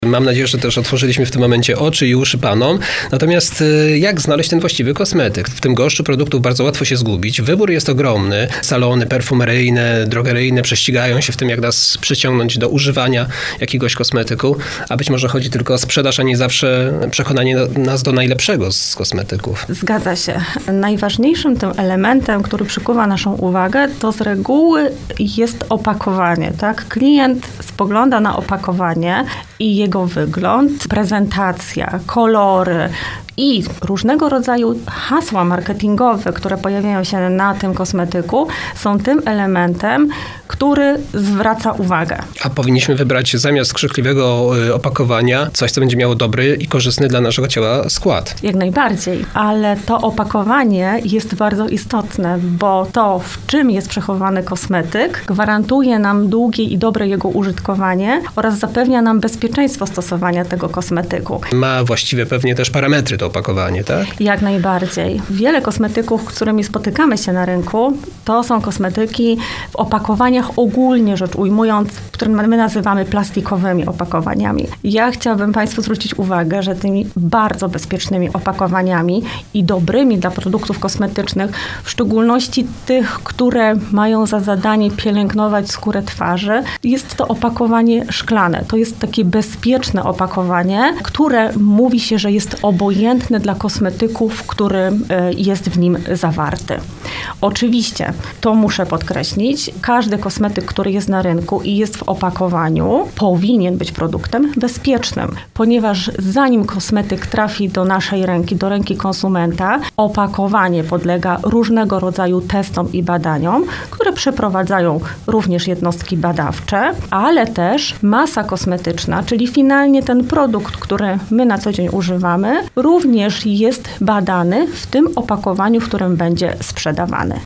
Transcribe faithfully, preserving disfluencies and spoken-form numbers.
Mam nadzieję, że też otworzyliśmy w tym momencie oczy i uszy panom. Natomiast jak znaleźć ten właściwy kosmetyk? W tym gąszczu produktów bardzo łatwo się zgubić. Wybór jest ogromny. Salony perfumeryjne, drogeryjne prześcigają się w tym, jak nas przyciągnąć do używania jakiegoś kosmetyku. A być może chodzi tylko o sprzedaż, a nie zawsze przekonanie nas do najlepszego z kosmetyków. Zgadza się. Najważniejszym tym elementem, który przykuwa naszą uwagę, to z reguły jest opakowanie. Tak? Klient spogląda na opakowanie i jego wygląd, prezentacja, kolory i różnego rodzaju hasła marketingowe, które pojawiają się na tym kosmetyku, są tym elementem, który zwraca uwagę. A powinniśmy wybrać zamiast krzykliwego opakowania coś, co będzie miało dobry i korzystny dla naszego ciała skład. Jak najbardziej, ale to opakowanie jest bardzo istotne, bo to, w czym jest przechowany kosmetyk, gwarantuje nam długie i dobre jego użytkowanie oraz zapewnia nam bezpieczeństwo stosowania tego kosmetyku. Ma właściwie pewnie też parametry to opakowanie, tak? Jak najbardziej. Wiele kosmetyków, z którymi spotykamy się na rynku, to są kosmetyki w opakowaniach ogólnie rzecz ujmując, które my nazywamy plastikowymi opakowaniami. Ja chciałabym Państwu zwrócić uwagę, że tymi bardzo bezpiecznymi opakowaniami i dobrymi dla produktów kosmetycznych, w szczególności tych, które mają za zadanie pielęgnować skórę twarzy, jest to opakowanie szklane. To jest takie bezpieczne opakowanie, które mówi się, że jest obojętne dla kosmetyków, który jest w nim zawarty. Oczywiście, to muszę podkreślić, każdy kosmetyk, który jest na rynku i jest w opakowaniu, powinien być produktem bezpiecznym, ponieważ zanim kosmetyk trafi do naszej ręki, do ręki konsumenta, opakowanie podlega różnego rodzaju testom i badaniom, które przeprowadzają również jednostki badawcze, ale też masa kosmetyczna, czyli finalnie ten produkt, który my na co dzień używamy, również jest badany w tym opakowaniu, w którym będzie sprzedawany.